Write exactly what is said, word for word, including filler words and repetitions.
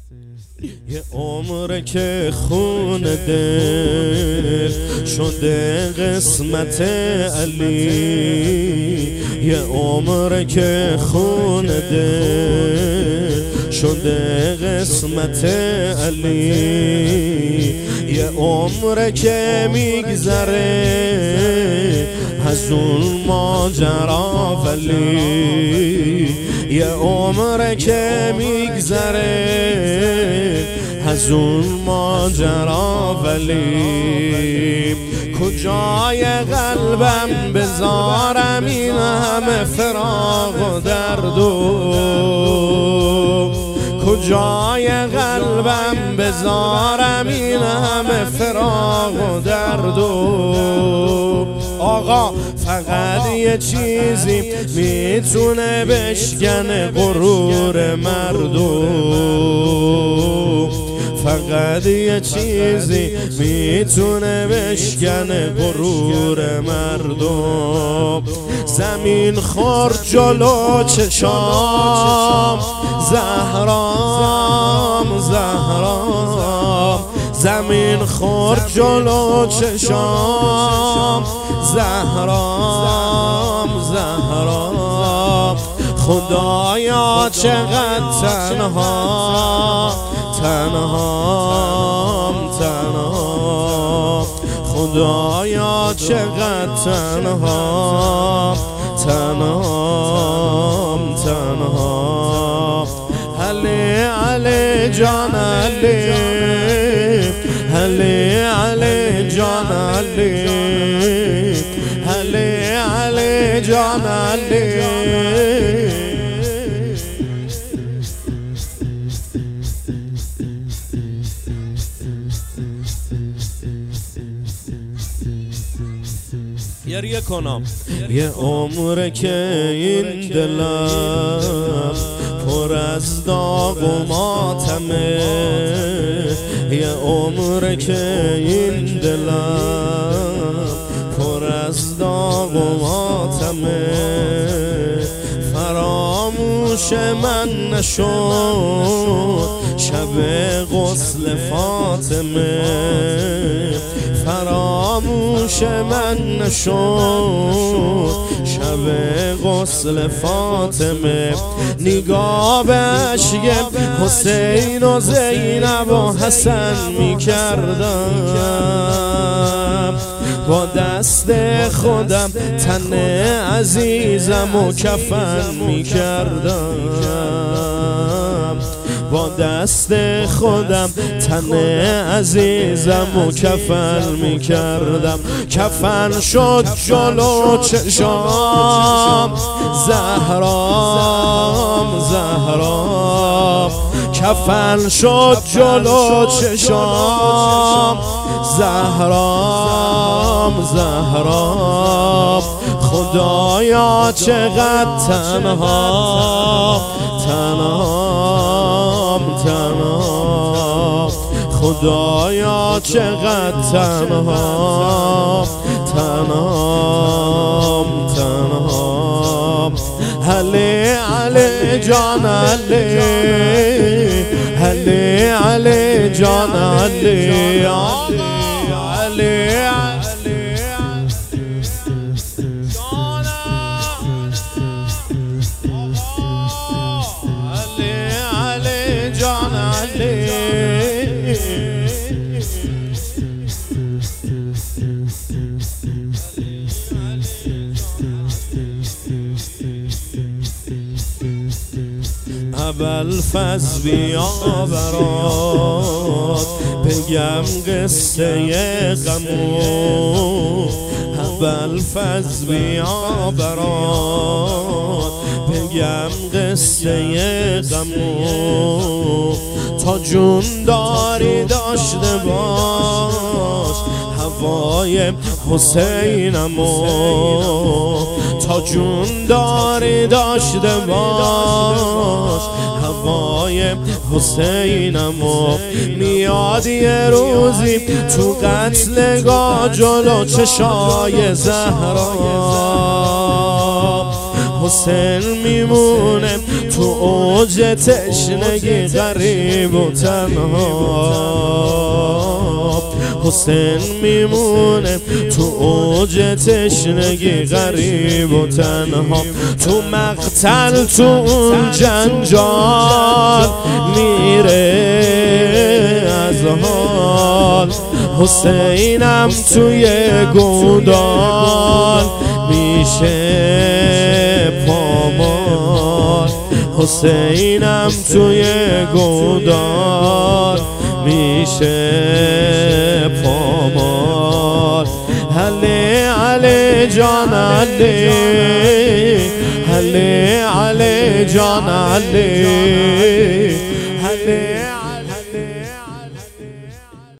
یه عمره که خون دل شده قسمت علی، یه عمره که خون دل شده قسمت علی، یه عمره که میگذره از اون ماجرا ولی، یه عمره که میگذره از اون ماجرا ولی، کجای قلبم بذارم این همه فراق و درد و کجای قلبم بذارم این همه فراق و درد و آقا فقط یه چیزی میتونه بشکنه غرور مردم، فقط یه چیزی میتونه بشکنه غرور مردم. زمین خورد جلو چشام زهرام زهرام، زمین خورد جلو چشام زهرام زهرام، خدایا چقدر تنها تنهام تنها، خدایا چقدر تنها تنهام تنها. علی علی جان علی، علی علی جان علی، علی علی جان علی. گریه کنم یه عمره که این دلم پر از داغ و ماتمه، یه عمره که این دلم پر از داغ و ماتمه، فراموش من نشد شب غسل فاطمه، فراموش من نشد شب غسل فاطمه، نگاه به عشق حسین و زینب و حسن می کردم، با دست خودم تن عزیزم و کفن می کردم، با دست خودم تن عزیزم و کفن می کردم، کفن شد جلو چشام زهرام زهرام، کفن شد جلو چشام زهرام زهرام، خدایا چقدر تنها تنهام تنها، خدایا چقدر تنها تنهام تنها. علی علی جان علی، علی علی جان علی، علی جان علی. ابوالفضل بیا برات بگم قصه غمو، ابوالفضل بیا برات بگم قصه غمو، تا جون داری داشته باش هوای حسینمو، تا جون داری داشته باش هوای حسینمو، میاد یه روزی تو قتلگاه جلو چشای زهرا، حسین میمونه تو اوج تشنگی غریب و تنها. حسین میمونه تو اوج تشنگی غریب و تنها. تو مقتل تو اون جنجال میره از حال. حسینم توی گودال میشه پامال. حسینم توی گودال میشه پامال. هله علی جان علی، هله علی جان علی، هله